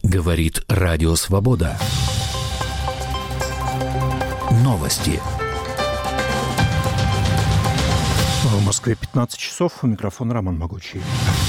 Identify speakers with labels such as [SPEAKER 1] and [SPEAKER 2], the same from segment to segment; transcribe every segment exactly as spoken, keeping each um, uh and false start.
[SPEAKER 1] Говорит Радио Свобода. Новости.
[SPEAKER 2] В Москве пятнадцать часов. У микрофона Роман Могучий.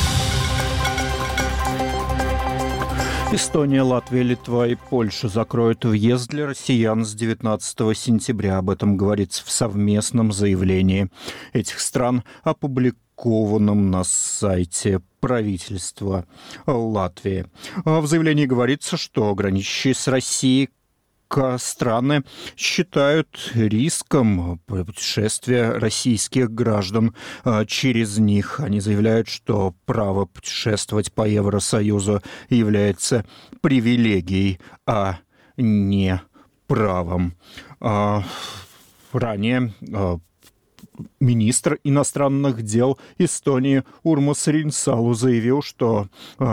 [SPEAKER 2] Эстония, Латвия, Литва и Польша закроют въезд для россиян с девятнадцатого сентября. Об этом говорится в совместном заявлении этих стран, опубликованном на сайте правительства Латвии. В заявлении говорится, что граничащие с Россией страны считают риском путешествия российских граждан через них. Они заявляют, что право путешествовать по Евросоюзу является привилегией, а не правом. Ранее министр иностранных дел Эстонии Урмас Рейнсалу заявил, что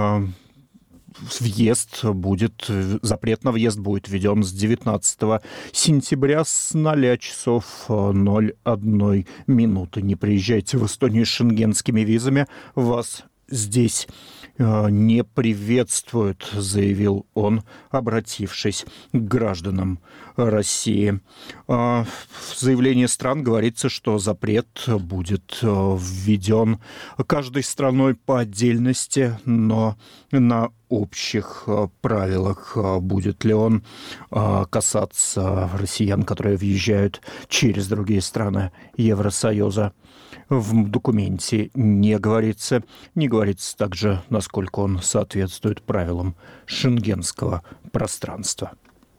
[SPEAKER 2] въезд будет, запрет на въезд будет введен с девятнадцатого сентября с ноля часов ноль одной минуты. Не приезжайте в Эстонию с шенгенскими визами, вас здесь не приветствуют, заявил он, обратившись к гражданам России. В заявлении стран говорится, что запрет будет введен каждой страной по отдельности, но на общих правилах. Будет ли он касаться россиян, которые въезжают через другие страны Евросоюза? В документе не говорится. Не говорится также, насколько он соответствует правилам шенгенского пространства.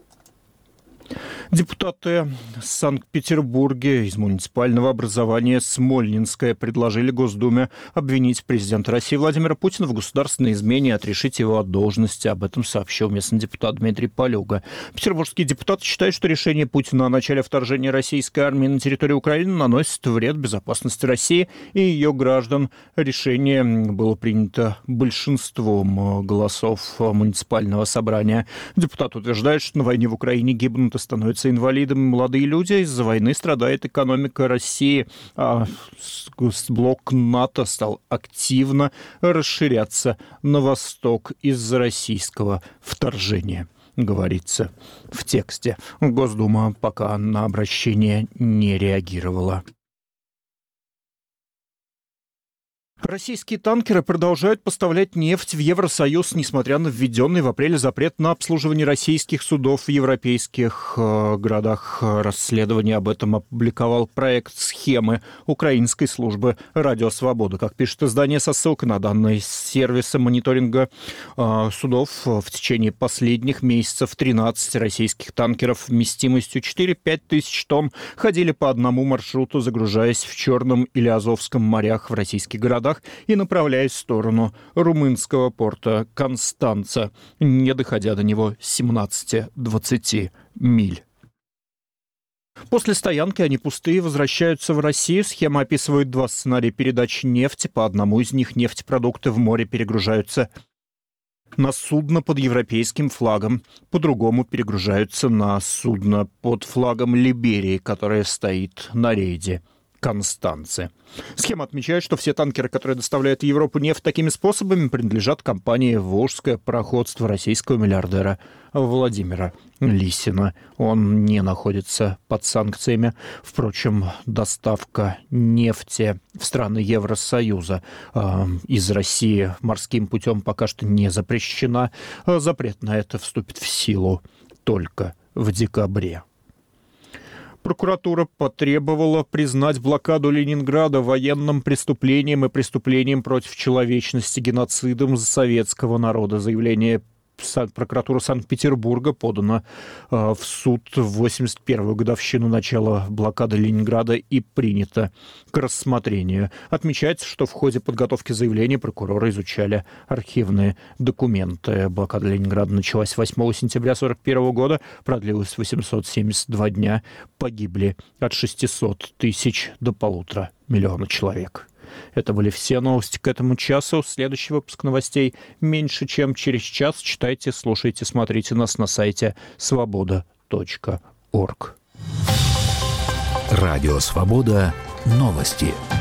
[SPEAKER 2] Депутаты Санкт-Петербурга из муниципального образования Смольнинское предложили Госдуме обвинить президента России Владимира Путина в государственной измене и отрешить его от должности. Об этом сообщил местный депутат Дмитрий Полюга. Петербургские депутаты считают, что решение Путина о начале вторжения российской армии на территорию Украины наносит вред безопасности России и ее граждан. Решение было принято большинством голосов муниципального собрания. Депутат утверждает, что на войне в Украине гибнут и становятся инвалидами молодые люди. Из-за войны страдает экономика России. А блок НАТО стал активно расширяться на восток из-за российского вторжения, говорится в тексте. Госдума пока на обращение не реагировала. Российские танкеры продолжают поставлять нефть в Евросоюз, несмотря на введенный в апреле запрет на обслуживание российских судов в европейских э, городах. Расследование об этом опубликовал проект схемы украинской службы «Радио Свобода». Как пишет издание со ссылкой на данные сервиса мониторинга э, судов, в течение последних месяцев тринадцать российских танкеров вместимостью четыре-пять тысяч тонн ходили по одному маршруту, загружаясь в Черном или Азовском морях в российских городах и направляясь в сторону румынского порта Констанца, не доходя до него семнадцать-двадцать миль. После стоянки они пустые возвращаются в Россию. Схема описывает два сценария передачи нефти. По одному из них нефтепродукты в море перегружаются на судно под европейским флагом, по-другому перегружаются на судно под флагом Либерии, которое стоит на рейде Констанцы. Схема отмечает, что все танкеры, которые доставляют в Европу нефть такими способами, принадлежат компании «Волжское пароходство» российского миллиардера Владимира Лисина. Он не находится под санкциями. Впрочем, доставка нефти в страны Евросоюза э, из России морским путем пока что не запрещена. Запрет на это вступит в силу только в декабре. Прокуратура потребовала признать блокаду Ленинграда военным преступлением и преступлением против человечности, геноцидом советского народа. Заявление прокуратуры Санкт-Петербурга подано э, в суд в восемьдесят первую годовщину начала блокады Ленинграда и принято к рассмотрению. Отмечается, что в ходе подготовки заявления прокуроры изучали архивные документы. Блокада Ленинграда началась восьмого сентября тысяча девятьсот сорок первого года, продлилась восемьсот семьдесят два дня, погибли от шестисот тысяч до полутора миллиона человек. Это были все новости к этому часу. Следующий выпуск новостей меньше, чем через час. Читайте, слушайте, смотрите нас на сайте свобода точка орг.
[SPEAKER 1] Радио Свобода. Новости.